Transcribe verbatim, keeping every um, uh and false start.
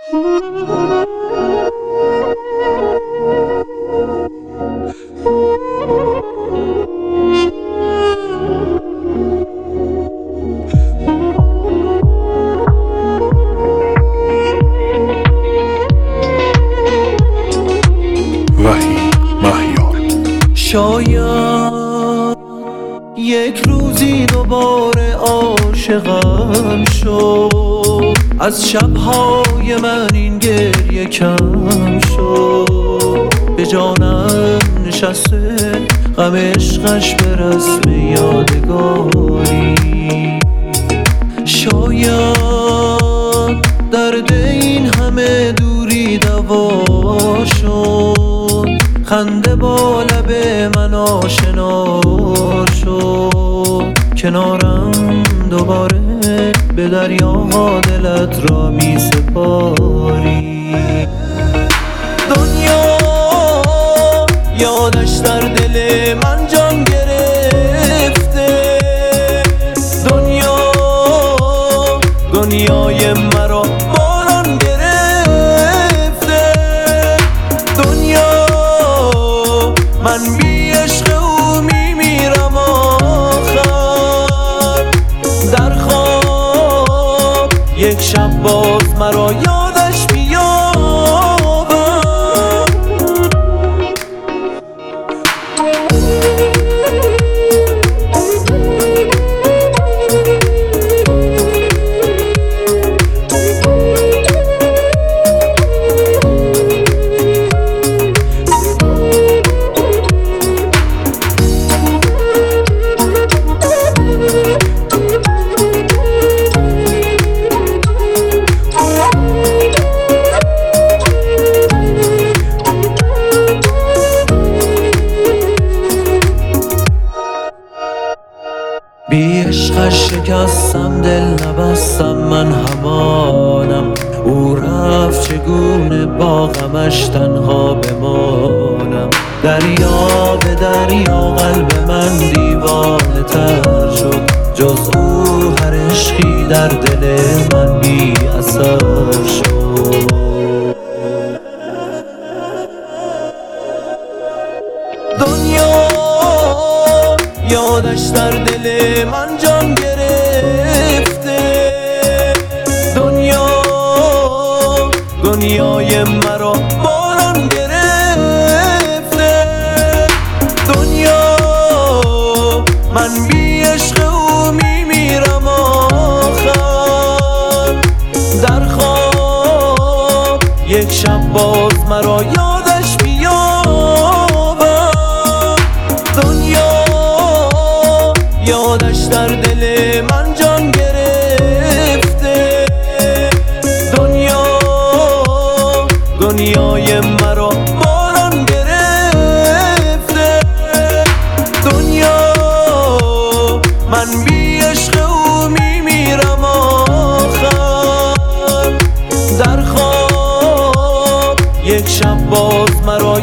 شاید یک روزی دوباره عاشقم شد، از شبهای من این گریه کم شد، به جانم نشسته غم عشقش به رسم یادگاری. شاید درد این همه دوری دوا شد، خنده با لب من آشنا شد، کنارم دوباره به دریاها دلت را می سپاری. دنیا یادش در دل من جان گرفته، دنیا دنیای مرا باران گرفته، دنیا من بی عشق او می میرم آخر، در خواب یک شب باز مرا یادش بیابم. بی عشقش شکستم دل نبستم من همانم، او رفت چگونه با غمش تنها بمانم. دریا به دریا قلب من دیوانه تر شد، جز او هر عشقی در دل من بی اثر شد. دنیا یادش در دل من جان گرفته، دنیا دنیای مرا باران گرفته، دنیا من بی عشق او می میرم آخر، در خواب یک شب باز مرا یادش بیابم. دنیا یادش در دل من جان گرفته، دنیا دنیای مرا باران گرفته، دنیا من بی عشق او می میرم آخر، در خواب یک شب باز مرا